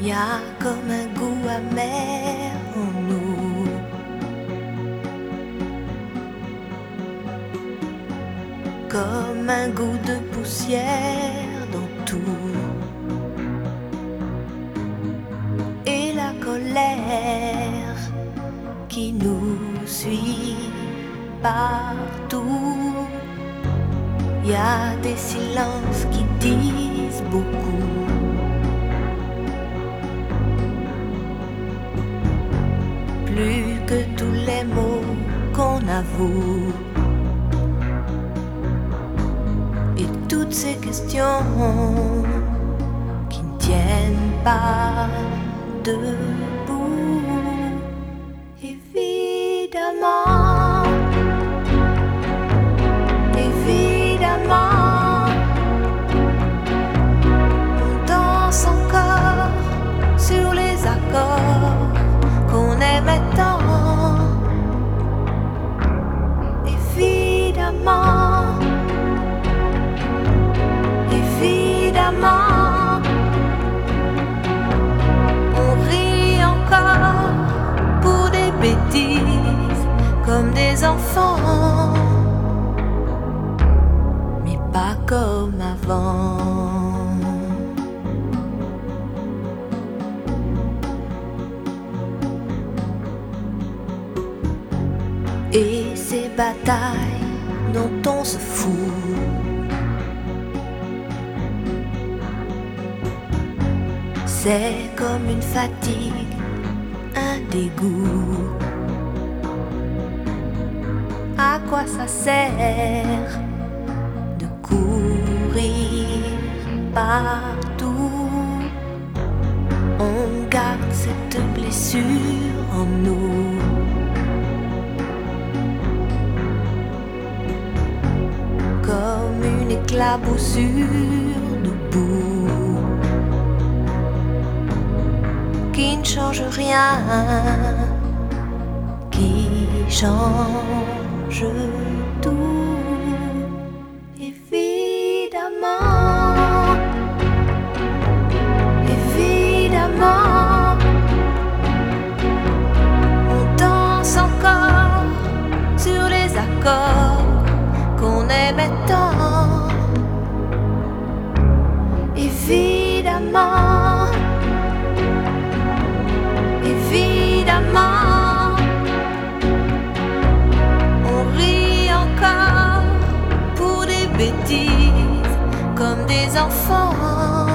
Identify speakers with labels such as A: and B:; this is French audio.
A: Y a comme un goût amer en nous. Comme un goût de poussière dans tout. Et la colère qui nous suit partout. Y a des silences qui disent beaucoup. Plus que tous les mots qu'on avoue. Et toutes ces questions qui ne tiennent pas debout. Évidemment, évidemment, on danse encore sur les accords qu'on aimait tant. Évidemment, évidemment, on rit encore pour des bêtises comme des enfants, mais pas comme avant. Et ces batailles dont on se fout, c'est comme une fatigue, un dégoût. À quoi ça sert de courir partout? On garde cette blessure en nous. Comme une éclaboussure de boue qui ne change rien, qui change tout. Évidemment, évidemment, on danse encore sur les accords qu'on aimait tant. Évidemment, évidemment, on rit encore pour des bêtises comme des enfants.